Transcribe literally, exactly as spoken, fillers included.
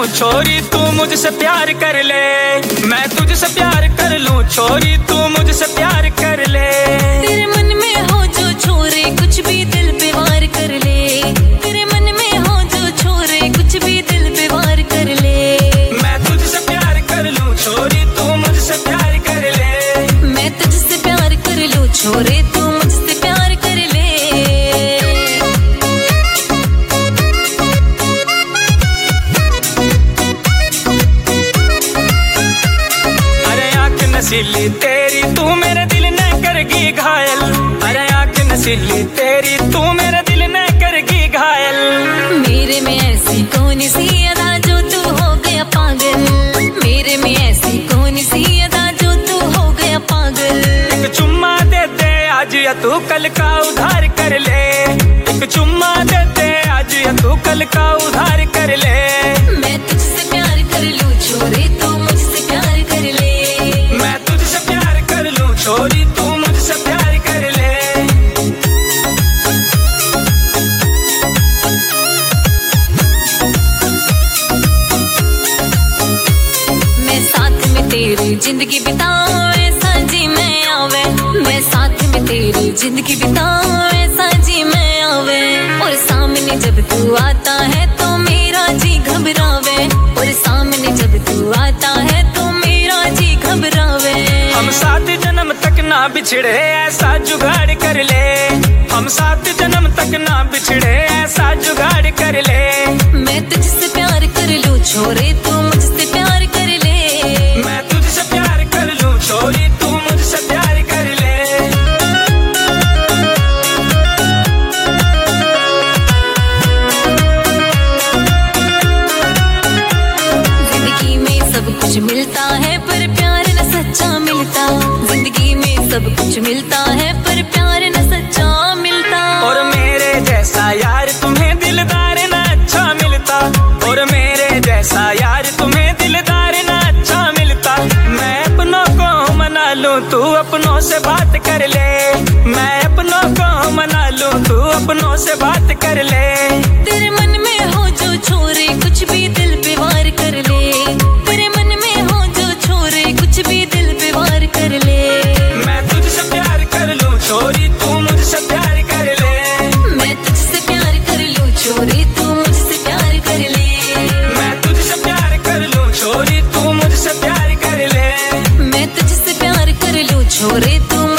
लूं छोरी तू मुझसे प्यार कर ले, मैं तुझसे प्यार कर लूं छोरी तू मुझसे प्यार कर ले। तेरे मन में हो जो छोरे कुछ भी दिल पे वार कर ले, तेरे मन में हो जो छोरे कुछ भी दिल पे वार कर ले। मैं तुझसे प्यार कर लूं छोरी तू मुझसे प्यार कर ले, मैं तुझसे प्यार कर लूं छोरे तू मुझसे प्यार कर ले। नसीली तेरी तू मेरे दिल ने करगी घायल, अरे आँख नसीली तेरी तू मेरे दिल ने करगी घायल। मेरे में ऐसी कौन सी अदा जो तू हो गया पागल, मेरे में ऐसी कौन सी अदा जो तू हो गया पागल। एक चुम्मा दे दे आज या तू कल का उधार कर ले, एक चुम्मा दे दे आज या तू कल का उधार कर ले। मैं तुझसे प्यार कर लूं छोरे तू मुझसे प्यार कर ले, छोरी तू मुझसे प्यार कर ले। मैं साथ में तेरी जिंदगी बिताऊं ऐसा जी मैं आवे, मैं साथ में तेरी जिंदगी बिताऊं ऐसा जी मैं आवे। और सामने जब तू आता है तो मेरा जी घबरावे, और सामने जब तू आता है तो मेरा जी घबरावे। हम सात जन्म तक ना बिछड़े ऐसा जुगाड़ कर ले, हम सात जन्म तक ना बिछड़े ऐसा जुगाड़ कर ले। मैं तुझसे प्यार कर लूं छोरे तू मुझसे प्यार कर ले, मैं तुझसे प्यार कर लूं छोरी तू मुझसे प्यार कर ले। जिंदगी में सब कुछ मिलता है पर प्यार न सच्चा मिलता, जिंदगी में सब कुछ मिलता है पर प्यार न सच्चा मिलता। और मेरे जैसा यार तुम्हें दिलदार न अच्छा मिलता, और मेरे जैसा यार तुम्हें दिलदार न अच्छा मिलता। मैं अपनों को मना लूं तू अपनों से बात कर ले, मैं अपनों को मना लूं तू अपनों से बात कर ले। तेरे मन में हो जो छोरे कुछ भी दिल पे वार कर ले, तेरे मन में हो जो छोरे कुछ भी दिल पे वार कर ले। मैं तुझसे प्यार कर लूं छोरी तू मुझसे प्यार कर ले, मैं तुझसे प्यार कर लूं छोरी तू मुझसे प्यार कर ले। मैं तुझसे प्यार कर लूं छोरी तू मुझसे प्यार कर ले, मैं तुझसे प्यार कर लूं छोरे तू